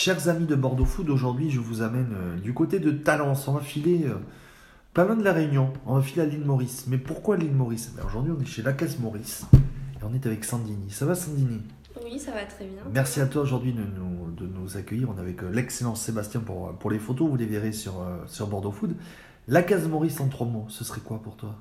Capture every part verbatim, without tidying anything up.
Chers amis de Bordeaux Food, aujourd'hui je vous amène euh, du côté de Talence. On va filer euh, pas loin de la Réunion, on va filer à l'île Maurice. Mais pourquoi l'île Maurice? Ben, aujourd'hui on est chez La Case Maurice et on est avec Sandini. Ça va Sandini? Oui, ça va très bien. Merci à toi aujourd'hui de nous, de nous accueillir. On est avec euh, l'excellent Sébastien pour, pour les photos, vous les verrez sur, euh, sur Bordeaux Food. La Case Maurice en trois mots, ce serait quoi pour toi?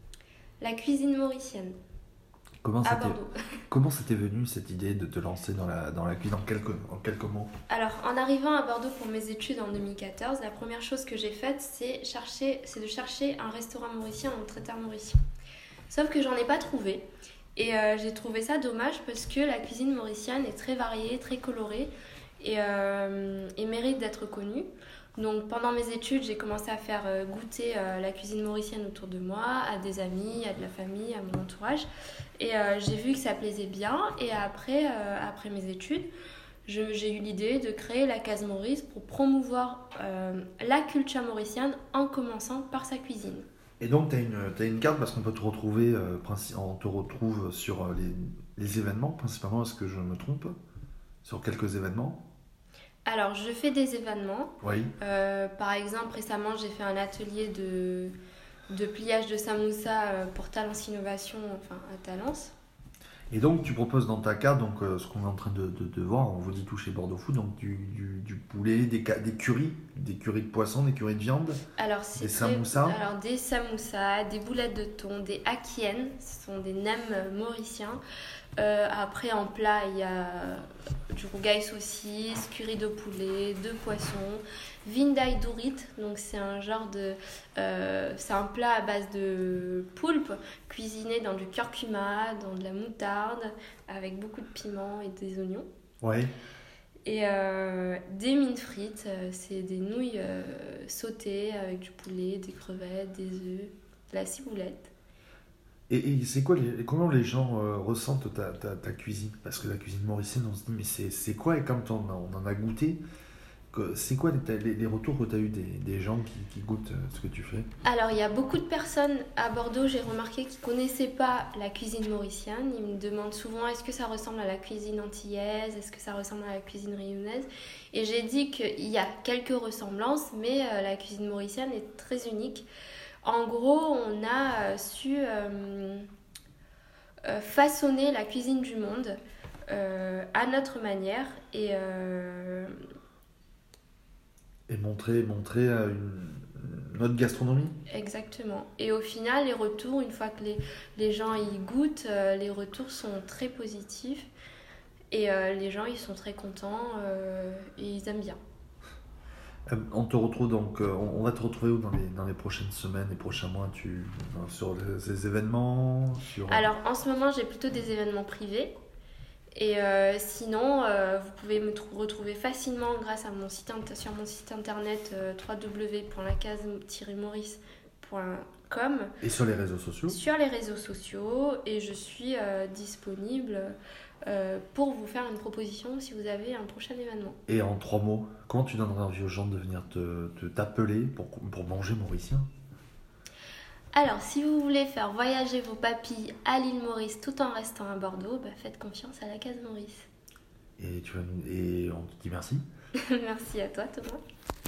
La cuisine mauricienne, Comment à c'était, Bordeaux. comment c'était venu cette idée de te lancer dans la, dans la cuisine en quelques, en quelques mots? Alors, en arrivant à Bordeaux pour mes études en deux mille quatorze, la première chose que j'ai faite, c'est chercher, c'est de chercher un restaurant mauricien ou un traiteur mauricien. Sauf que j'en ai pas trouvé. Et euh, j'ai trouvé ça dommage parce que la cuisine mauricienne est très variée, très colorée et, euh, et mérite d'être connue. Donc pendant mes études, j'ai commencé à faire euh, goûter euh, la cuisine mauricienne autour de moi, à des amis, à de la famille, à mon entourage. Et euh, j'ai vu que ça plaisait bien. Et après, euh, après mes études, je- j'ai eu l'idée de créer la Case Maurice pour promouvoir euh, la culture mauricienne en commençant par sa cuisine. Et donc, tu as une, t'as une carte parce qu'on peut te retrouver, euh, princi- on te retrouve sur euh, les, les événements, principalement, est-ce que je me trompe? Sur quelques événements? Alors, je fais des événements. Oui. Euh, par exemple, récemment, j'ai fait un atelier de, de pliage de samoussa euh, pour Talence Innovation, enfin à Talence. Et donc, tu proposes dans ta carte, donc, euh, ce qu'on est en train de, de, de voir, on vous dit tout chez Bordeaux Food, donc du, du, du poulet, des, ca- des currys, des currys de poisson, des currys de viande, Alors, c'est des très- samoussas. alors, des samoussas, des boulettes de thon, des akiennes, ce sont des nems euh, mauriciens. Euh, après, en plat, il y a du rougail saucisse, curry de poulet, de poisson, vindai dourit, donc c'est un genre de... euh, c'est un plat à base de poulpe, cuisiné dans du curcuma, dans de la moutarde, avec beaucoup de piment et des oignons. Ouais. Et euh, des mines frites, euh, c'est des nouilles euh, sautées avec du poulet, des crevettes, des œufs, de la ciboulette. Et, et c'est quoi, les, comment les gens euh, ressentent ta, ta, ta cuisine? Parce que la cuisine mauricienne, on se dit, mais c'est, c'est quoi? Et quand on, on en a goûté, que- c'est quoi les, les, les retours que tu as eu des, des gens qui, qui goûtent euh, ce que tu fais? Alors, il y a beaucoup de personnes à Bordeaux, j'ai remarqué, qui ne connaissaient pas la cuisine mauricienne. Ils me demandent souvent est-ce que ça ressemble à la cuisine antillaise, est-ce que ça ressemble à la cuisine réunionnaise. Et j'ai dit qu'il y a quelques ressemblances, mais euh, la cuisine mauricienne est très unique. En gros, on a euh, su euh, euh, façonner la cuisine du monde euh, à notre manière. Et euh, Et montrer, montrer euh, une, notre gastronomie? exactement. Et au final, les retours, une fois que les, les gens y goûtent, euh, les retours sont très positifs. Et euh, les gens, ils sont très contents euh, et ils aiment bien. Euh, On te retrouve donc, euh, on on va te retrouver où dans les, dans les prochaines semaines, les prochains mois, tu, euh, sur les- ces événements, sur... Alors, en ce moment, j'ai plutôt des événements privés. Et euh, sinon, euh, vous pouvez me trou- retrouver facilement grâce à mon site int- sur mon site internet euh, w w w point la case tiret maurice point com Et sur les réseaux sociaux? sur les réseaux sociaux et je suis euh, disponible euh, pour vous faire une proposition si vous avez un prochain événement. Et en trois mots, comment tu donnerais envie aux gens de venir te, te- t'appeler pour, pour manger mauricien? Alors, si vous voulez faire voyager vos papilles à l'île Maurice tout en restant à Bordeaux, bah, faites confiance à la Case Maurice. Et, tu vas, nous- et on te dit merci. Merci à toi, Thomas.